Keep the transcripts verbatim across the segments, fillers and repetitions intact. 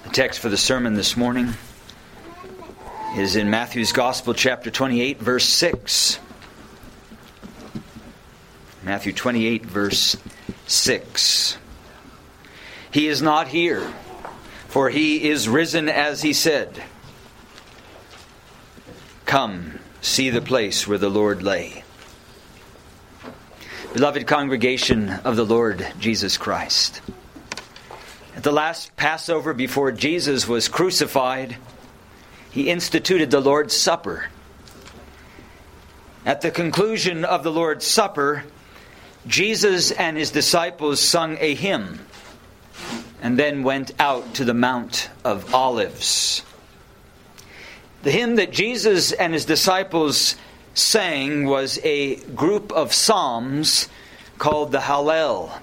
The text for the sermon this morning is in Matthew's Gospel, chapter twenty-eight, verse six. Matthew twenty-eight, verse six. He is not here, for he is risen as he said. Come, see the place where the Lord lay. Beloved congregation of the Lord Jesus Christ, at the last Passover before Jesus was crucified, he instituted the Lord's Supper. At the conclusion of the Lord's Supper, Jesus and his disciples sung a hymn and then went out to the Mount of Olives. The hymn that Jesus and his disciples sang was a group of psalms called the Hallel.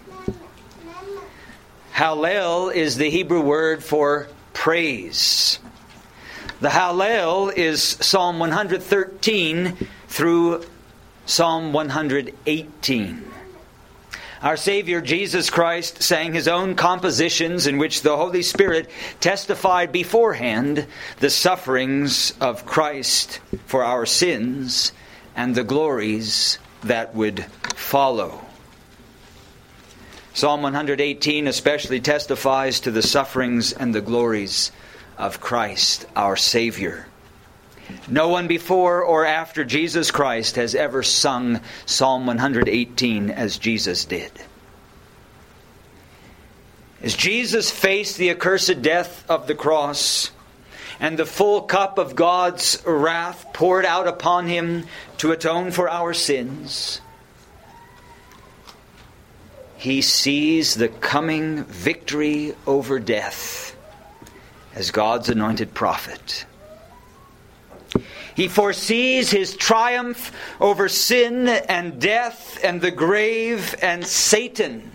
Hallel is the Hebrew word for praise. The Hallel is Psalm one hundred thirteen through Psalm one hundred eighteen. Our Savior Jesus Christ sang his own compositions in which the Holy Spirit testified beforehand the sufferings of Christ for our sins and the glories that would follow. Psalm one hundred eighteen especially testifies to the sufferings and the glories of Christ, our Savior. No one before or after Jesus Christ has ever sung Psalm one hundred eighteen as Jesus did. As Jesus faced the accursed death of the cross and the full cup of God's wrath poured out upon him to atone for our sins, he sees the coming victory over death as God's anointed prophet. He foresees his triumph over sin and death and the grave and Satan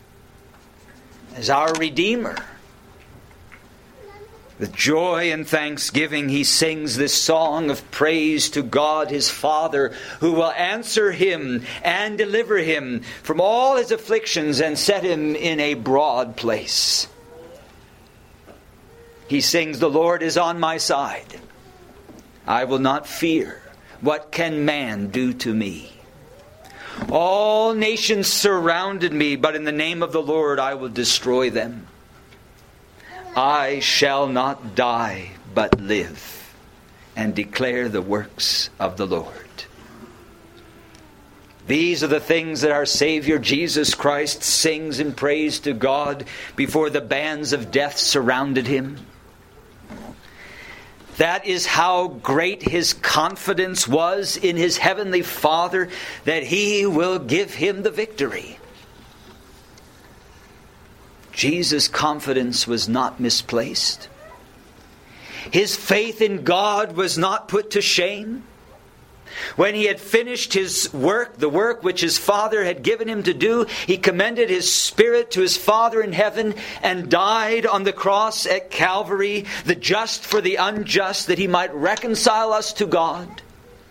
as our Redeemer. With joy and thanksgiving, he sings this song of praise to God his Father, who will answer him and deliver him from all his afflictions and set him in a broad place. He sings, "The Lord is on my side. I will not fear. What can man do to me? All nations surrounded me, but in the name of the Lord I will destroy them. I shall not die, but live, and declare the works of the Lord." These are the things that our Savior Jesus Christ sings in praise to God before the bands of death surrounded him. That is how great his confidence was in his heavenly Father, that he will give him the victory. Jesus' confidence was not misplaced. His faith in God was not put to shame. When he had finished his work, the work which his Father had given him to do, he commended his spirit to his Father in heaven and died on the cross at Calvary, the just for the unjust, that he might reconcile us to God.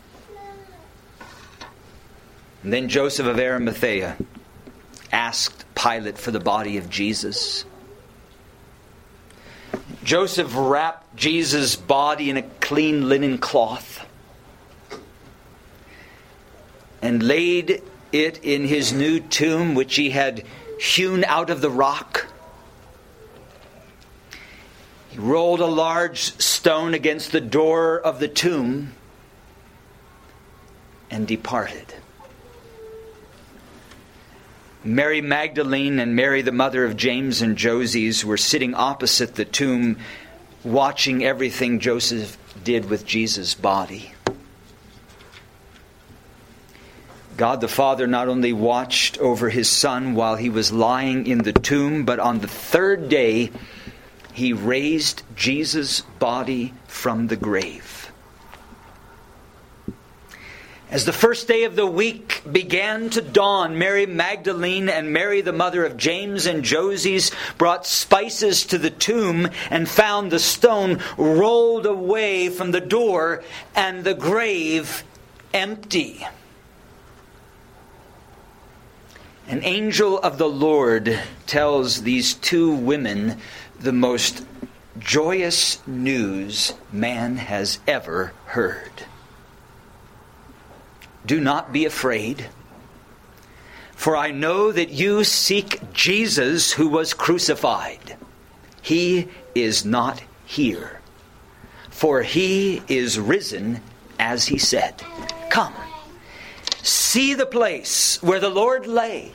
And then Joseph of Arimathea asked Pilate for the body of Jesus. Joseph wrapped Jesus' body in a clean linen cloth and laid it in his new tomb, which he had hewn out of the rock. He rolled a large stone against the door of the tomb and departed. Mary Magdalene and Mary, the mother of James and Joses, were sitting opposite the tomb, watching everything Joseph did with Jesus' body. God the Father not only watched over his Son while he was lying in the tomb, but on the third day, he raised Jesus' body from the grave. As the first day of the week began to dawn, Mary Magdalene and Mary, the mother of James and Joses, brought spices to the tomb and found the stone rolled away from the door and the grave empty. An angel of the Lord tells these two women the most joyous news man has ever heard. Do not be afraid, for I know that you seek Jesus who was crucified. He is not here, for he is risen as he said. Come, see the place where the Lord lay,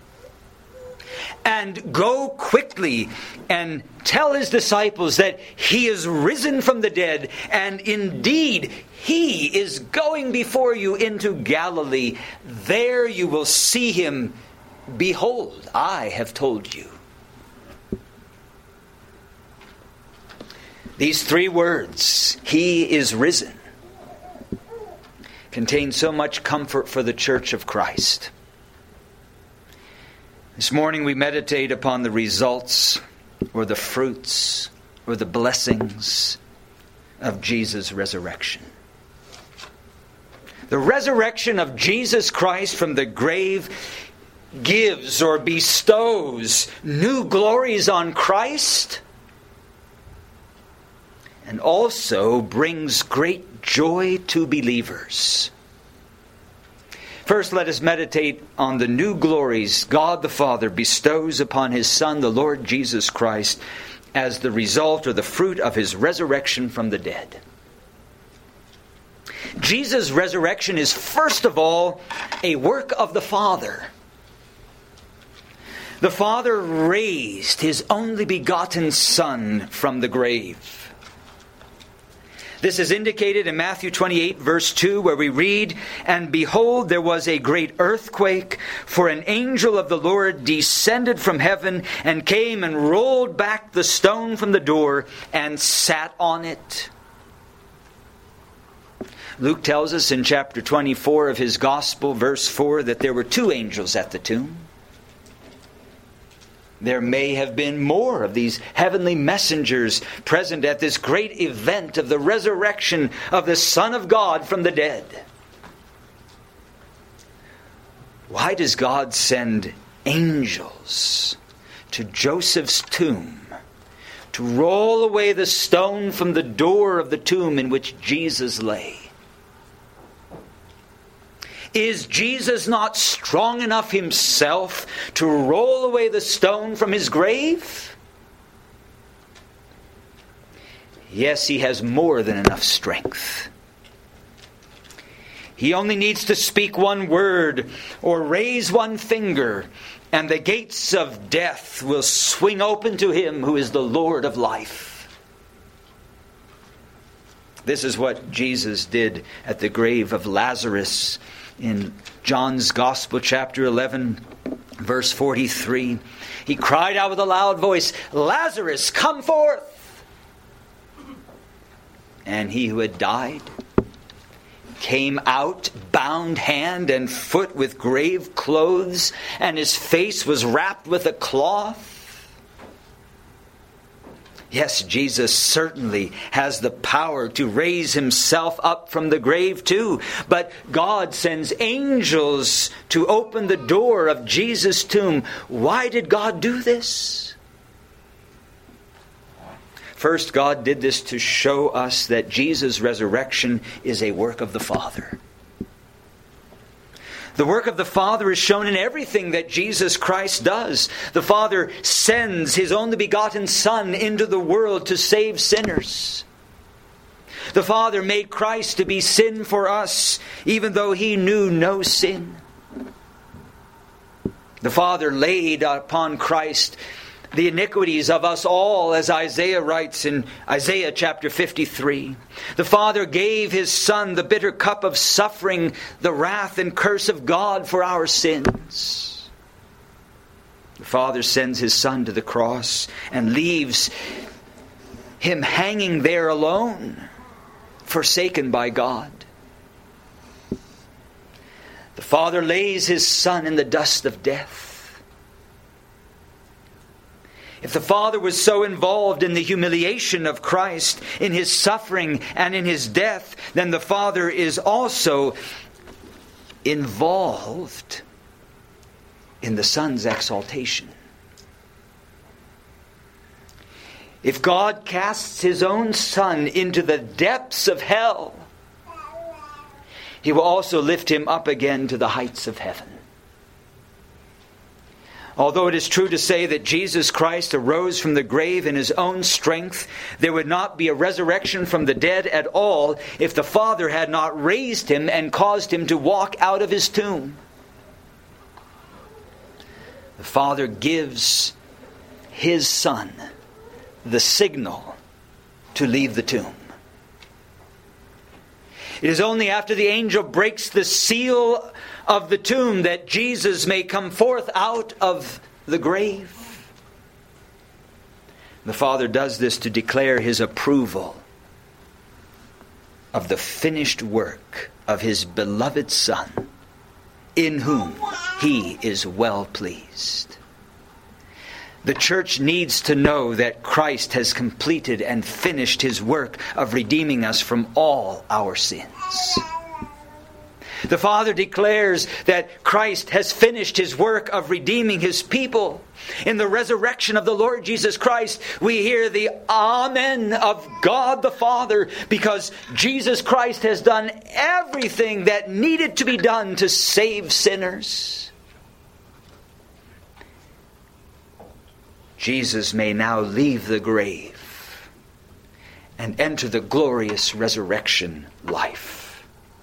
and go quickly and tell his disciples that he is risen from the dead, and indeed he is going before you into Galilee. There you will see him. Behold, I have told you. These three words, he is risen, contain so much comfort for the church of Christ. This morning we meditate upon the results or the fruits or the blessings of Jesus' resurrection. The resurrection of Jesus Christ from the grave gives or bestows new glories on Christ, and also brings great joy to believers. First, let us meditate on the new glories God the Father bestows upon his Son, the Lord Jesus Christ, as the result or the fruit of his resurrection from the dead. Jesus' resurrection is first of all a work of the Father. The Father raised his only begotten Son from the grave. This is indicated in Matthew twenty-eight, verse two, where we read, "And behold, there was a great earthquake, for an angel of the Lord descended from heaven, and came and rolled back the stone from the door, and sat on it." Luke tells us in chapter twenty-four of his Gospel, verse four, that there were two angels at the tomb. There may have been more of these heavenly messengers present at this great event of the resurrection of the Son of God from the dead. Why does God send angels to Joseph's tomb to roll away the stone from the door of the tomb in which Jesus lay? Is Jesus not strong enough himself to roll away the stone from his grave? Yes, he has more than enough strength. He only needs to speak one word or raise one finger, and the gates of death will swing open to him who is the Lord of life. This is what Jesus did at the grave of Lazarus. In John's Gospel, chapter eleven, verse forty-three, he cried out with a loud voice, "Lazarus, come forth!" And he who had died came out, bound hand and foot with grave clothes, and his face was wrapped with a cloth. Yes, Jesus certainly has the power to raise himself up from the grave too. But God sends angels to open the door of Jesus' tomb. Why did God do this? First, God did this to show us that Jesus' resurrection is a work of the Father. The work of the Father is shown in everything that Jesus Christ does. The Father sends his only begotten Son into the world to save sinners. The Father made Christ to be sin for us, even though he knew no sin. The Father laid upon Christ the iniquities of us all, as Isaiah writes in Isaiah chapter fifty-three. The Father gave his Son the bitter cup of suffering, the wrath and curse of God for our sins. The Father sends his Son to the cross and leaves him hanging there alone, forsaken by God. The Father lays his Son in the dust of death. If the Father was so involved in the humiliation of Christ, in his suffering and in his death, then the Father is also involved in the Son's exaltation. If God casts his own Son into the depths of hell, he will also lift him up again to the heights of heaven. Although it is true to say that Jesus Christ arose from the grave in his own strength, there would not be a resurrection from the dead at all if the Father had not raised him and caused him to walk out of his tomb. The Father gives his Son the signal to leave the tomb. It is only after the angel breaks the seal of the tomb that Jesus may come forth out of the grave. The Father does this to declare his approval of the finished work of his beloved Son, in whom he is well pleased. The church needs to know that Christ has completed and finished his work of redeeming us from all our sins. The Father declares that Christ has finished his work of redeeming his people. In the resurrection of the Lord Jesus Christ, we hear the Amen of God the Father, because Jesus Christ has done everything that needed to be done to save sinners. Jesus may now leave the grave and enter the glorious resurrection life.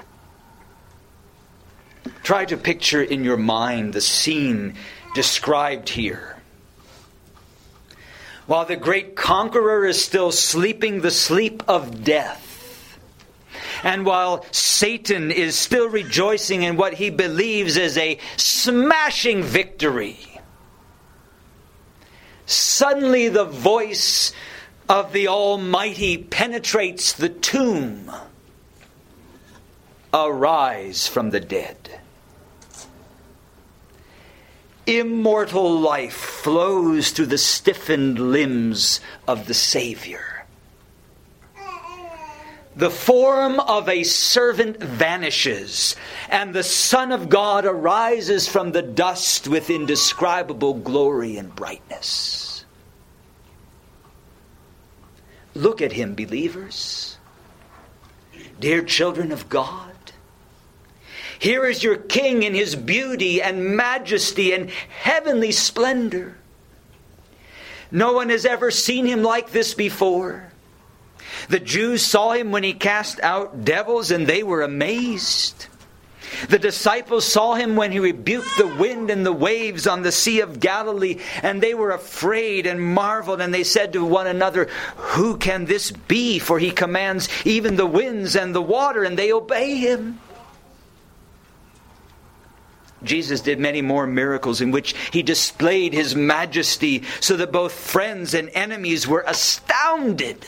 Try to picture in your mind the scene described here. While the great conqueror is still sleeping the sleep of death, and while Satan is still rejoicing in what he believes is a smashing victory, suddenly the voice of the Almighty penetrates the tomb. Arise from the dead. Immortal life flows through the stiffened limbs of the Savior. The form of a servant vanishes, and the Son of God arises from the dust with indescribable glory and brightness. Look at him, believers. Dear children of God, here is your King in his beauty and majesty and heavenly splendor. No one has ever seen him like this before. The Jews saw him when he cast out devils, and they were amazed. The disciples saw him when he rebuked the wind and the waves on the Sea of Galilee, and they were afraid and marveled, and they said to one another, "Who can this be? For he commands even the winds and the water, and they obey him." Jesus did many more miracles in which he displayed his majesty, so that both friends and enemies were astounded.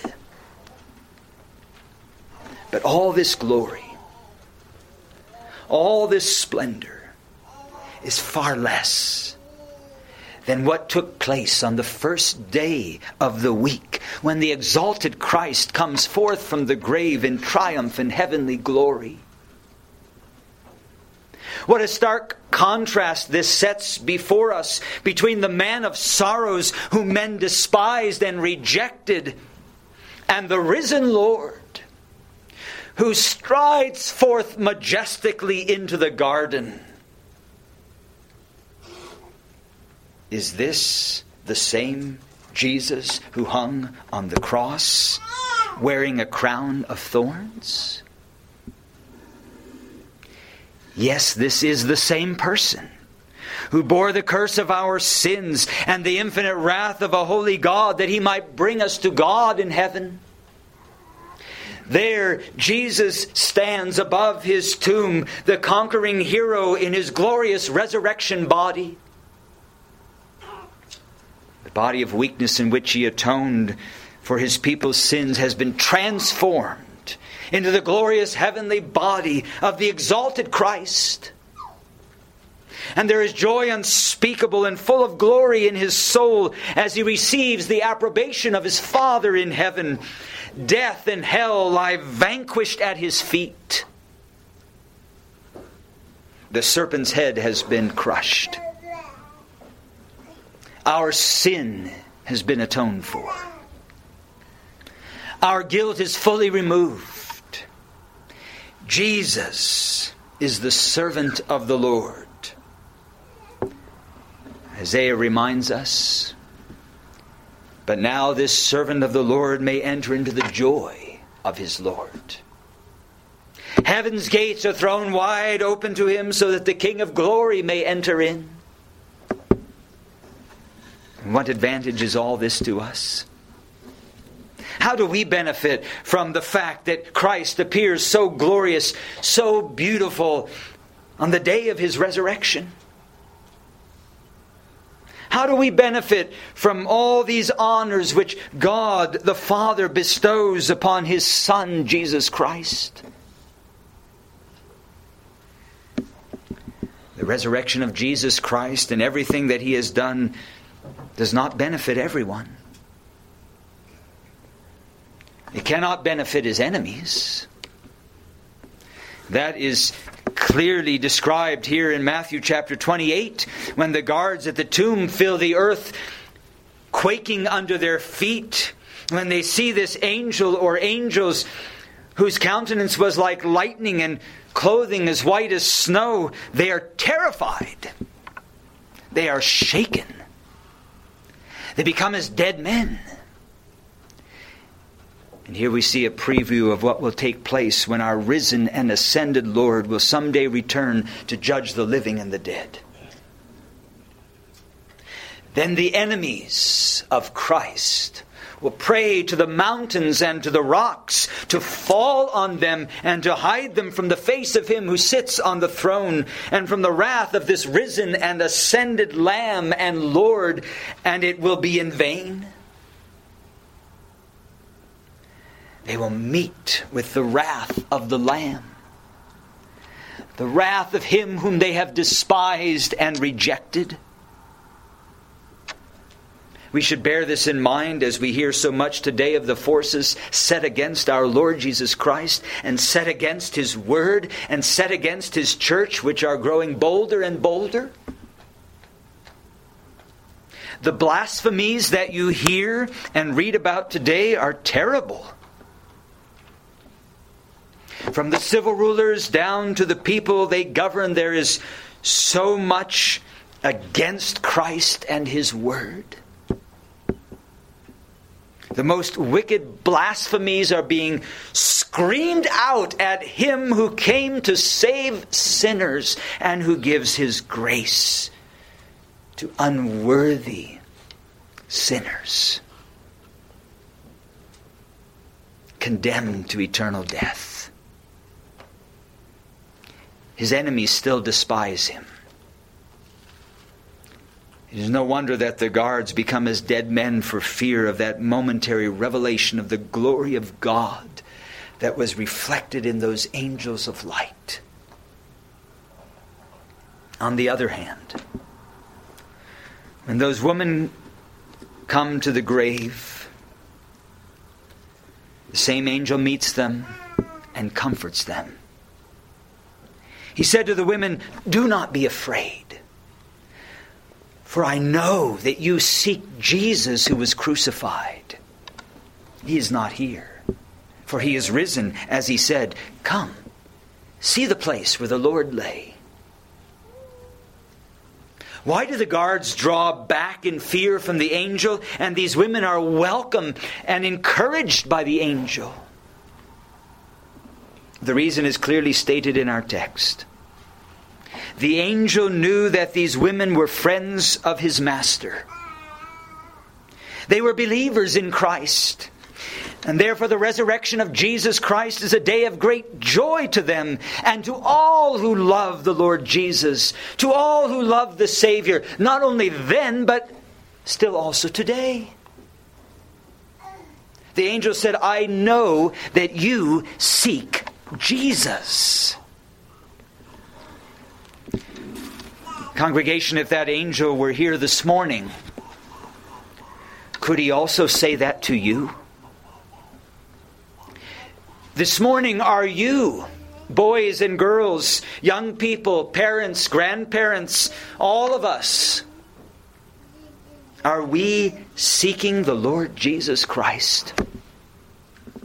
But all this glory, all this splendor is far less than what took place on the first day of the week, when the exalted Christ comes forth from the grave in triumph and heavenly glory. What a stark contrast this sets before us between the man of sorrows whom men despised and rejected, and the risen Lord, who strides forth majestically into the garden. Is this the same Jesus who hung on the cross, wearing a crown of thorns? Yes, this is the same person who bore the curse of our sins and the infinite wrath of a holy God, that he might bring us to God in heaven. There, Jesus stands above his tomb, the conquering hero in his glorious resurrection body. The body of weakness in which he atoned for his people's sins has been transformed into the glorious heavenly body of the exalted Christ. And there is joy unspeakable and full of glory in his soul as he receives the approbation of his Father in heaven. Death and hell lie vanquished at his feet. The serpent's head has been crushed. Our sin has been atoned for. Our guilt is fully removed. Jesus is the servant of the Lord. Isaiah reminds us, but now this servant of the Lord may enter into the joy of his Lord. Heaven's gates are thrown wide open to him so that the King of glory may enter in. And what advantage is all this to us? How do we benefit from the fact that Christ appears so glorious, so beautiful on the day of his resurrection? How do we benefit from all these honors which God the Father bestows upon his Son, Jesus Christ? The resurrection of Jesus Christ and everything that he has done does not benefit everyone. It cannot benefit his enemies. That is clearly described here in Matthew chapter twenty-eight, when the guards at the tomb feel the earth quaking under their feet, when they see this angel or angels whose countenance was like lightning and clothing as white as snow. They are terrified. They are shaken. They become as dead men. And here we see a preview of what will take place when our risen and ascended Lord will someday return to judge the living and the dead. Then the enemies of Christ will pray to the mountains and to the rocks to fall on them and to hide them from the face of him who sits on the throne and from the wrath of this risen and ascended Lamb and Lord, and it will be in vain. They will meet with the wrath of the Lamb, the wrath of him whom they have despised and rejected. We should bear this in mind as we hear so much today of the forces set against our Lord Jesus Christ and set against his word and set against his church, which are growing bolder and bolder. The blasphemies that you hear and read about today are terrible. From the civil rulers down to the people they govern, there is so much against Christ and his word. The most wicked blasphemies are being screamed out at him who came to save sinners and who gives his grace to unworthy sinners, condemned to eternal death. His enemies still despise him. It is no wonder that the guards become as dead men for fear of that momentary revelation of the glory of God that was reflected in those angels of light. On the other hand, when those women come to the grave, the same angel meets them and comforts them. He said to the women, "Do not be afraid, for I know that you seek Jesus who was crucified. He is not here, for he is risen, as he said. Come, see the place where the Lord lay." Why do the guards draw back in fear from the angel, and these women are welcome and encouraged by the angel? The reason is clearly stated in our text. The angel knew that these women were friends of his master. They were believers in Christ. And therefore the resurrection of Jesus Christ is a day of great joy to them and to all who love the Lord Jesus, to all who love the Savior, not only then, but still also today. The angel said, "I know that you seek Jesus." Congregation, if that angel were here this morning, could he also say that to you? This morning, are you, boys and girls, young people, parents, grandparents, all of us, are we seeking the Lord Jesus Christ?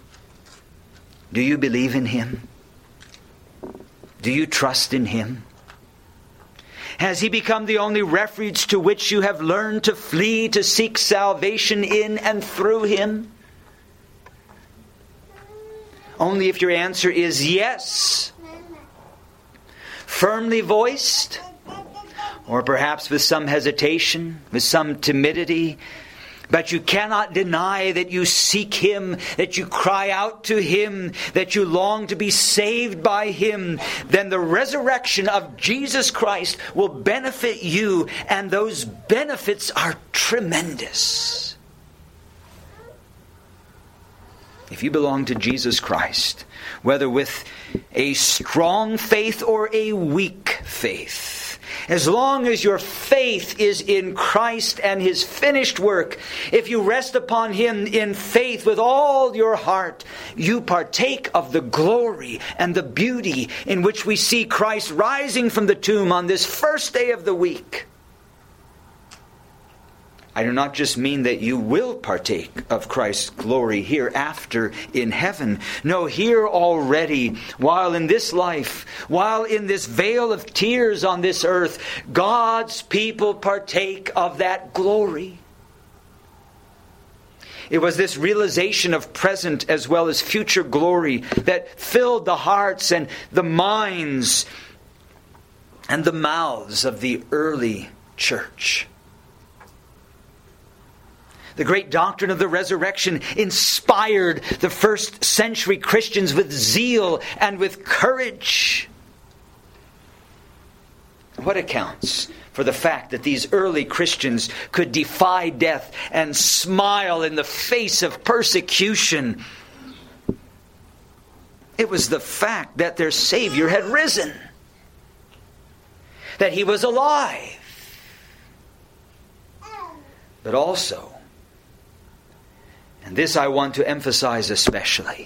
Do you believe in Him? Do you trust in Him? Has He become the only refuge to which you have learned to flee, to seek salvation in and through Him? Only if your answer is yes, firmly voiced, or perhaps with some hesitation, with some timidity, but you cannot deny that you seek Him, that you cry out to Him, that you long to be saved by Him, then the resurrection of Jesus Christ will benefit you, and those benefits are tremendous. If you belong to Jesus Christ, whether with a strong faith or a weak faith, as long as your faith is in Christ and His finished work, if you rest upon Him in faith with all your heart, you partake of the glory and the beauty in which we see Christ rising from the tomb on this first day of the week. I do not just mean that you will partake of Christ's glory hereafter in heaven. No, here already, while in this life, while in this vale of tears on this earth, God's people partake of that glory. It was this realization of present as well as future glory that filled the hearts and the minds and the mouths of the early church. The great doctrine of the resurrection inspired the first century Christians with zeal and with courage. What accounts for the fact that these early Christians could defy death and smile in the face of persecution? It was the fact that their Savior had risen, that He was alive, but also, and this I want to emphasize especially,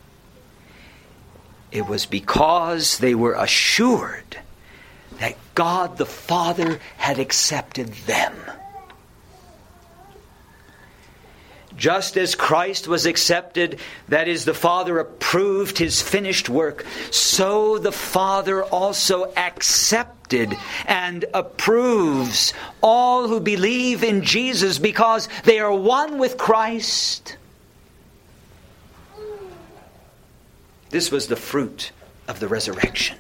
it was because they were assured that God the Father had accepted them. Just as Christ was accepted, that is, the Father approved His finished work, so the Father also accepted and approves all who believe in Jesus because they are one with Christ. This was the fruit of the resurrection.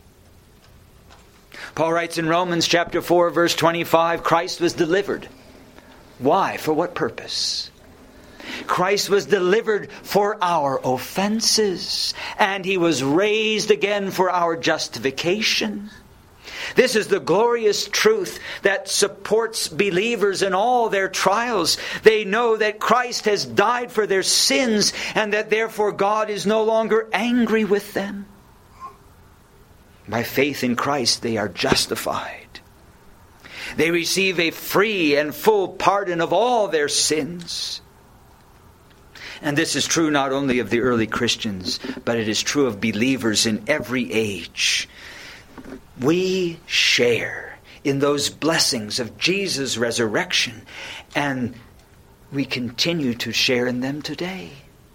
Paul writes in Romans chapter four, verse twenty-five, Christ was delivered. Why? For what purpose? Christ was delivered for our offenses, and He was raised again for our justification. This is the glorious truth that supports believers in all their trials. They know that Christ has died for their sins, and that therefore God is no longer angry with them. By faith in Christ, they are justified. They receive a free and full pardon of all their sins. And this is true not only of the early Christians, but it is true of believers in every age. We share in those blessings of Jesus' resurrection, and we continue to share in them today.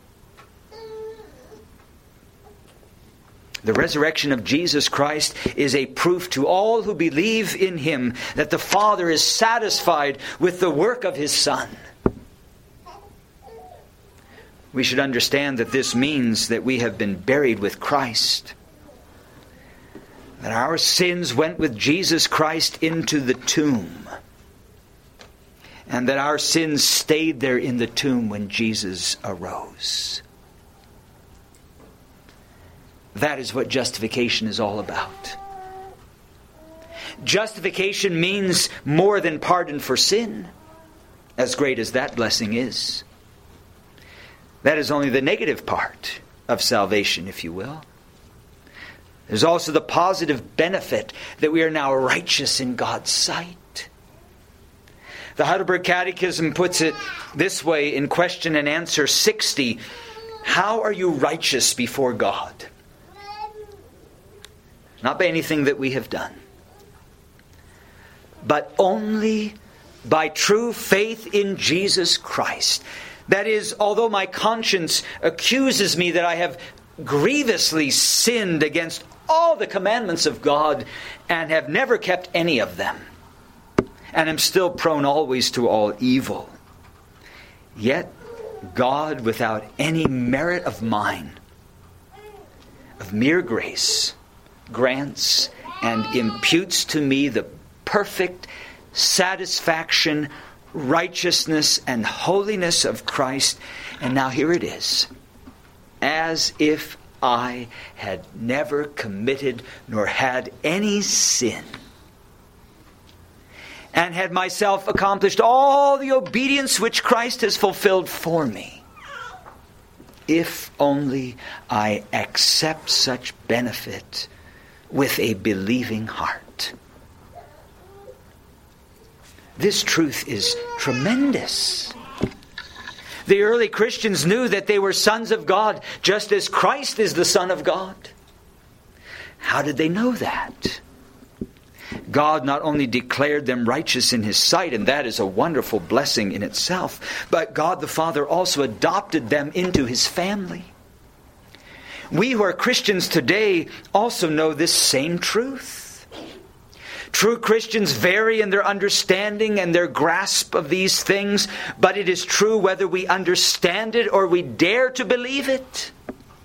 The resurrection of Jesus Christ is a proof to all who believe in Him that the Father is satisfied with the work of His Son. We should understand that this means that we have been buried with Christ. That our sins went with Jesus Christ into the tomb. And that our sins stayed there in the tomb when Jesus arose. That is what justification is all about. Justification means more than pardon for sin, as great as that blessing is. That is only the negative part of salvation, if you will. There's also the positive benefit that we are now righteous in God's sight. The Heidelberg Catechism puts it this way in question and answer sixty. How are you righteous before God? Not by anything that we have done, but only by true faith in Jesus Christ. That is, although my conscience accuses me that I have grievously sinned against all the commandments of God and have never kept any of them, and am still prone always to all evil. Yet God, without any merit of mine, of mere grace, grants and imputes to me the perfect satisfaction, righteousness, and holiness of Christ. And now here it is. As if I had never committed nor had any sin, and had myself accomplished all the obedience which Christ has fulfilled for me, if only I accept such benefit with a believing heart. This truth is tremendous. The early Christians knew that they were sons of God, just as Christ is the Son of God. How did they know that? God not only declared them righteous in His sight, and that is a wonderful blessing in itself, but God the Father also adopted them into His family. We who are Christians today also know this same truth. True Christians vary in their understanding and their grasp of these things, but it is true whether we understand it or we dare to believe it.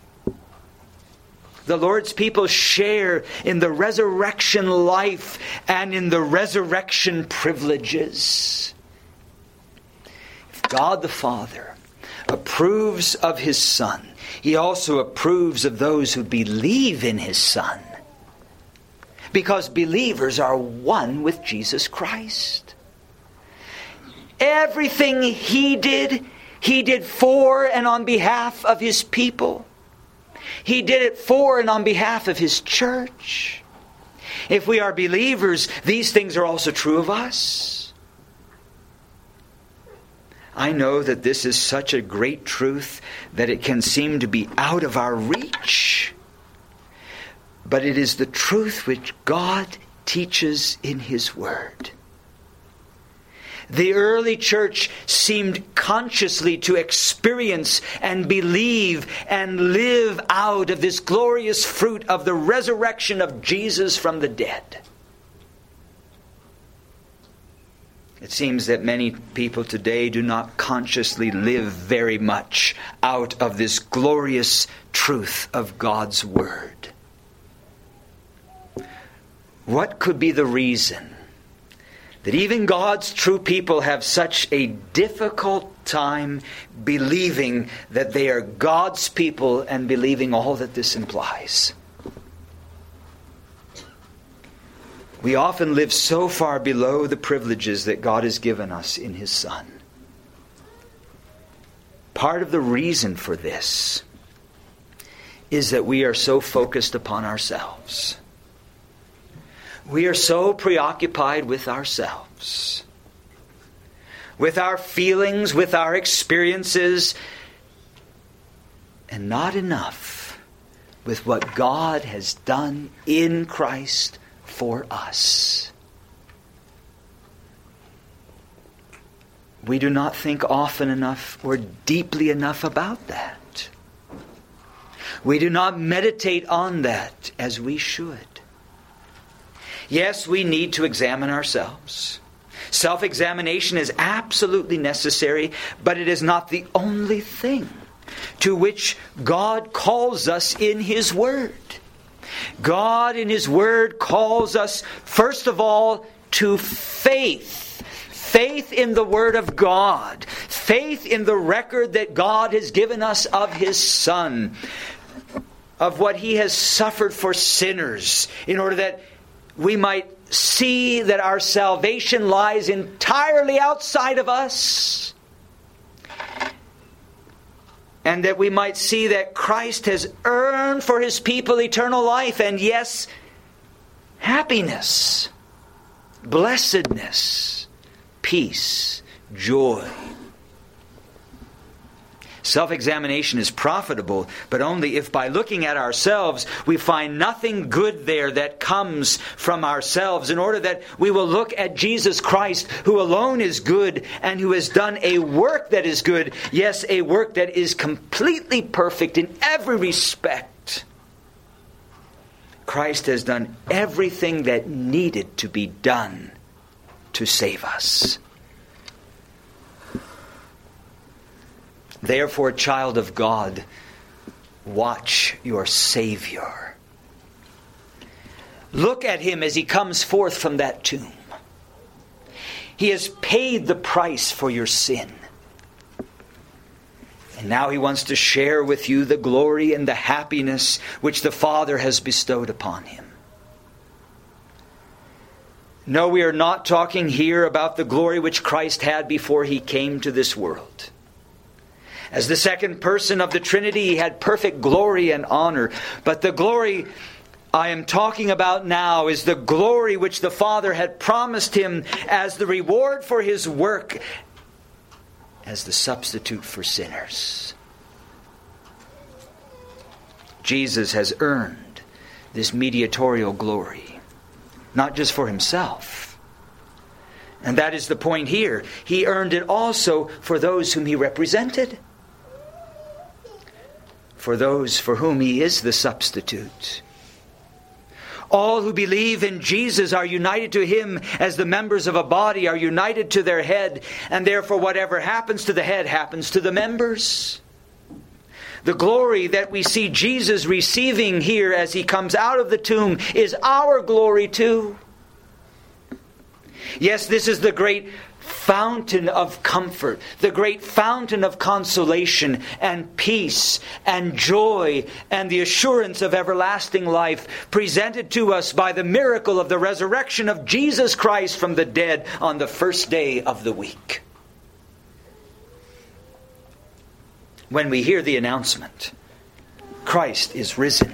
The Lord's people share in the resurrection life and in the resurrection privileges. If God the Father approves of His Son, He also approves of those who believe in His Son. Because believers are one with Jesus Christ. Everything He did, He did for and on behalf of His people. He did it for and on behalf of His church. If we are believers, these things are also true of us. I know that this is such a great truth that it can seem to be out of our reach. But it is the truth which God teaches in His Word. The early church seemed consciously to experience and believe and live out of this glorious fruit of the resurrection of Jesus from the dead. It seems that many people today do not consciously live very much out of this glorious truth of God's Word. What could be the reason that even God's true people have such a difficult time believing that they are God's people and believing all that this implies? We often live so far below the privileges that God has given us in His Son. Part of the reason for this is that we are so focused upon ourselves. We are so preoccupied with ourselves, with our feelings, with our experiences, and not enough with what God has done in Christ for us. We do not think often enough or deeply enough about that. We do not meditate on that as we should. Yes, we need to examine ourselves. Self-examination is absolutely necessary, but it is not the only thing to which God calls us in His Word. God in His Word calls us, first of all, to faith. Faith in the Word of God. Faith in the record that God has given us of His Son. Of what He has suffered for sinners, in order that we might see that our salvation lies entirely outside of us. And that we might see that Christ has earned for His people eternal life. And yes, happiness, blessedness, peace, joy. Self-examination is profitable, but only if by looking at ourselves we find nothing good there that comes from ourselves, in order that we will look at Jesus Christ, who alone is good and who has done a work that is good, yes, a work that is completely perfect in every respect. Christ has done everything that needed to be done to save us. Therefore, child of God, watch your Savior. Look at Him as He comes forth from that tomb. He has paid the price for your sin. And now He wants to share with you the glory and the happiness which the Father has bestowed upon Him. No, we are not talking here about the glory which Christ had before He came to this world. As the second person of the Trinity, He had perfect glory and honor. But the glory I am talking about now is the glory which the Father had promised Him as the reward for His work, as the substitute for sinners. Jesus has earned this mediatorial glory, not just for Himself. And that is the point here. He earned it also for those whom He represented. For those for whom He is the substitute. All who believe in Jesus are united to Him as the members of a body are united to their head, and therefore whatever happens to the head happens to the members. The glory that we see Jesus receiving here as He comes out of the tomb is our glory too. Yes, this is the great fountain of comfort, the great fountain of consolation and peace and joy and the assurance of everlasting life presented to us by the miracle of the resurrection of Jesus Christ from the dead on the first day of the week. When we hear the announcement, Christ is risen,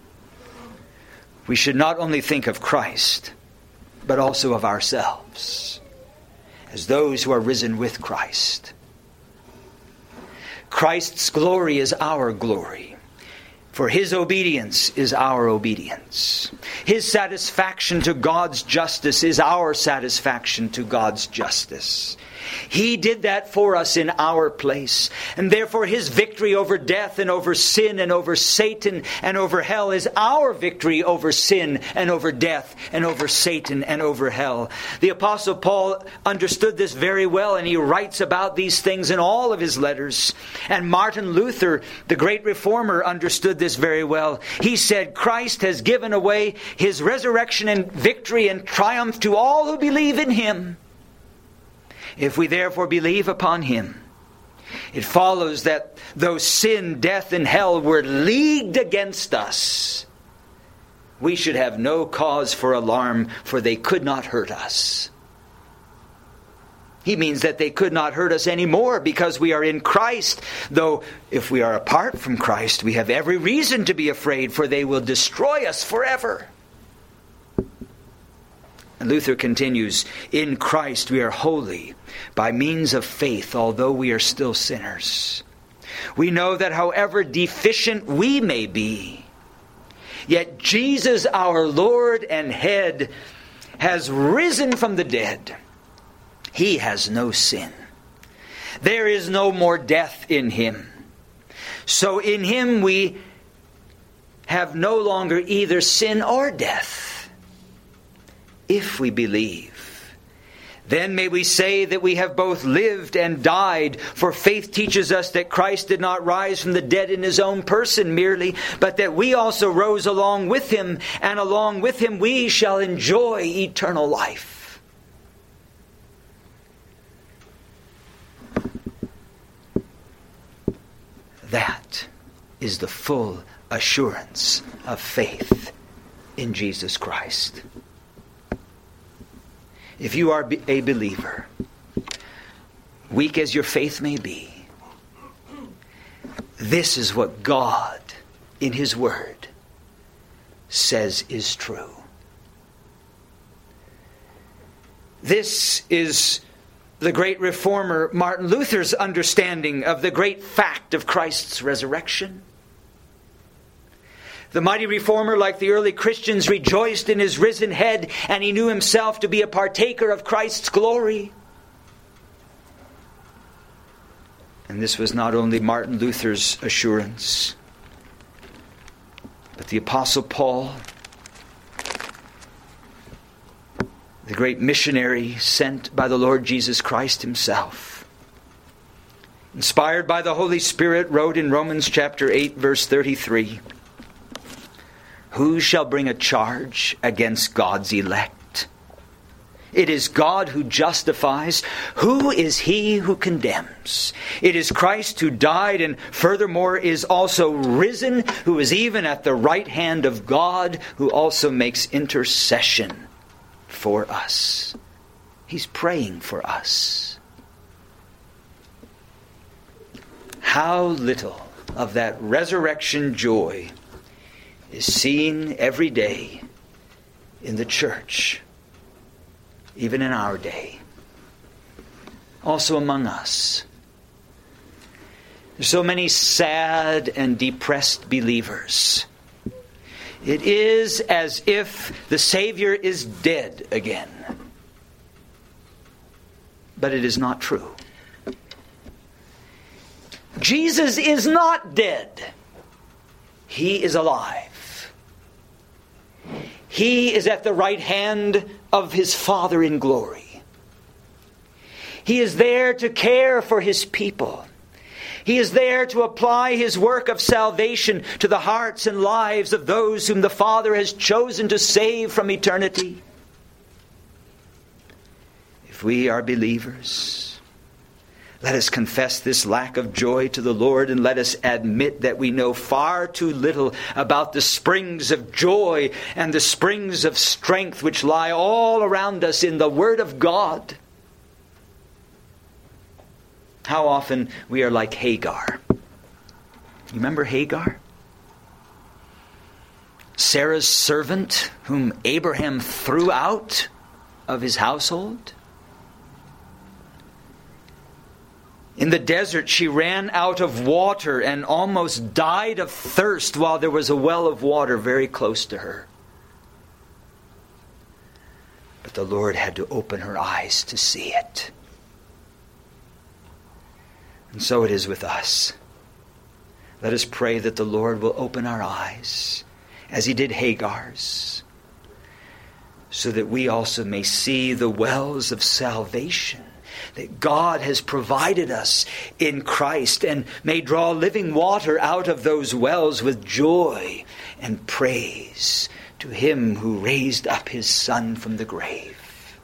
we should not only think of Christ, but also of ourselves as those who are risen with Christ. Christ's glory is our glory, for His obedience is our obedience. His satisfaction to God's justice is our satisfaction to God's justice. He did that for us in our place. And therefore His victory over death and over sin and over Satan and over hell is our victory over sin and over death and over Satan and over hell. The Apostle Paul understood this very well, and he writes about these things in all of his letters. And Martin Luther, the great reformer, understood this very well. He said, Christ has given away His resurrection and victory and triumph to all who believe in Him. If we therefore believe upon Him, it follows that though sin, death, and hell were leagued against us, we should have no cause for alarm, for they could not hurt us. He means that they could not hurt us anymore because we are in Christ. Though if we are apart from Christ, we have every reason to be afraid, for they will destroy us forever. And Luther continues, in Christ we are holy by means of faith, although we are still sinners. We know that however deficient we may be, yet Jesus our Lord and Head has risen from the dead. He has no sin. There is no more death in Him. So in Him we have no longer either sin or death. If we believe, then may we say that we have both lived and died, for faith teaches us that Christ did not rise from the dead in His own person merely, but that we also rose along with Him, and along with Him we shall enjoy eternal life. That is the full assurance of faith in Jesus Christ. If you are a believer, weak as your faith may be, this is what God in His Word says is true. This is the great reformer Martin Luther's understanding of the great fact of Christ's resurrection. The mighty reformer, like the early Christians, rejoiced in his risen head, and he knew himself to be a partaker of Christ's glory. And this was not only Martin Luther's assurance, but the Apostle Paul, the great missionary sent by the Lord Jesus Christ himself, inspired by the Holy Spirit, wrote in Romans chapter eight, verse thirty-three, "Who shall bring a charge against God's elect? It is God who justifies. Who is he who condemns? It is Christ who died and furthermore is also risen, who is even at the right hand of God, who also makes intercession for us." He's praying for us. How little of that resurrection joy is seen every day in the church, even in our day, also among us. There's so many sad and depressed believers. It is as if the Savior is dead again. But it is not true. Jesus is not dead. He is alive. He is at the right hand of his Father in glory. He is there to care for his people. He is there to apply his work of salvation to the hearts and lives of those whom the Father has chosen to save from eternity. If we are believers, let us confess this lack of joy to the Lord, and let us admit that we know far too little about the springs of joy and the springs of strength which lie all around us in the Word of God. How often we are like Hagar. You remember Hagar? Sarah's servant, whom Abraham threw out of his household. In the desert, she ran out of water and almost died of thirst while there was a well of water very close to her. But the Lord had to open her eyes to see it. And so it is with us. Let us pray that the Lord will open our eyes, as he did Hagar's, so that we also may see the wells of salvation that God has provided us in Christ, and may draw living water out of those wells with joy and praise to him who raised up his Son from the grave.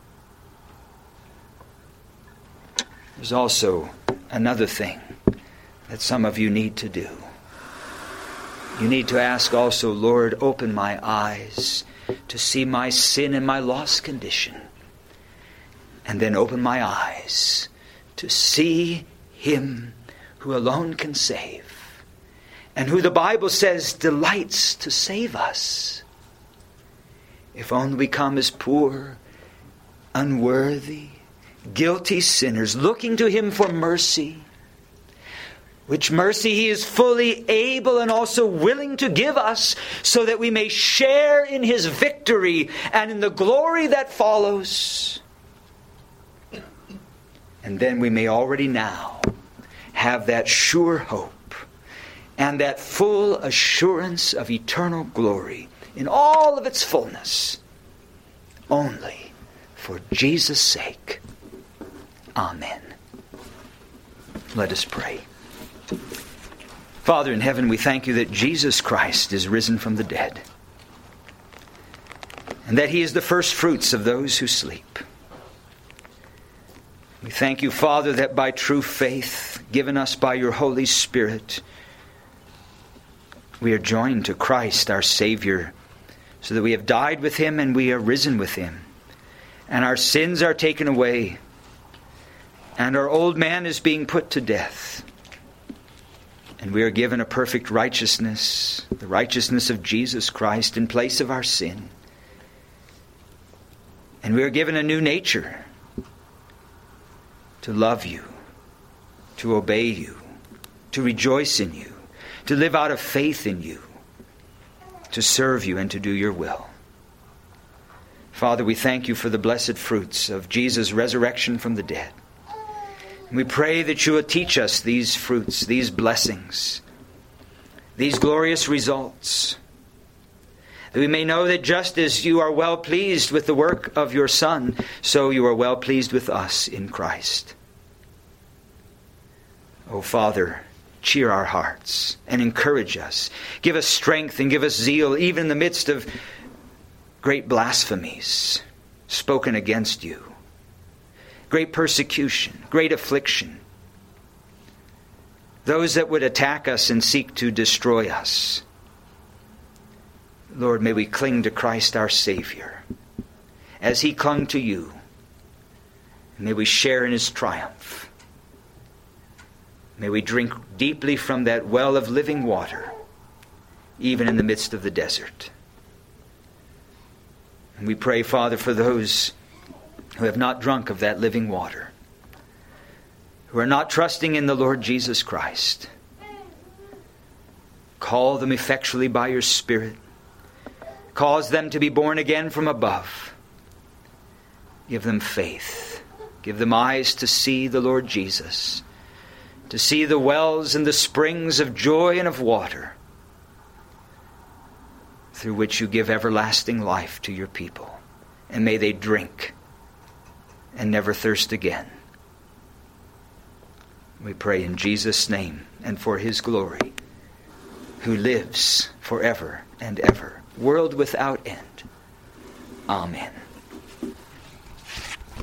There's also another thing that some of you need to do. You need to ask also, Lord, open my eyes to see my sin and my lost condition. And then open my eyes to see him who alone can save, and who the Bible says delights to save us. If only we come as poor, unworthy, guilty sinners, looking to him for mercy, which mercy he is fully able and also willing to give us, so that we may share in his victory and in the glory that follows. And then we may already now have that sure hope and that full assurance of eternal glory in all of its fullness, only for Jesus' sake. Amen. Let us pray. Father in heaven, we thank you that Jesus Christ is risen from the dead, and that he is the first fruits of those who sleep. We thank you, Father, that by true faith, given us by your Holy Spirit, we are joined to Christ, our Savior, so that we have died with him and we are risen with him. And our sins are taken away, and our old man is being put to death. And we are given a perfect righteousness, the righteousness of Jesus Christ in place of our sin. And we are given a new nature, to love you, to obey you, to rejoice in you, to live out of faith in you, to serve you and to do your will. Father, we thank you for the blessed fruits of Jesus' resurrection from the dead. We pray that you will teach us these fruits, these blessings, these glorious results, that we may know that just as you are well pleased with the work of your Son, so you are well pleased with us in Christ. Oh, Father, cheer our hearts and encourage us. Give us strength and give us zeal, even in the midst of great blasphemies spoken against you, great persecution, great affliction, those that would attack us and seek to destroy us. Lord, may we cling to Christ our Savior as He clung to you. May we share in His triumph. May we drink deeply from that well of living water, even in the midst of the desert. And we pray, Father, for those who have not drunk of that living water, who are not trusting in the Lord Jesus Christ. Call them effectually by your Spirit. Cause them to be born again from above. Give them faith. Give them eyes to see the Lord Jesus, to see the wells and the springs of joy and of water, through which you give everlasting life to your people. And may they drink and never thirst again. We pray in Jesus' name and for His glory, who lives forever and ever, world without end. Amen.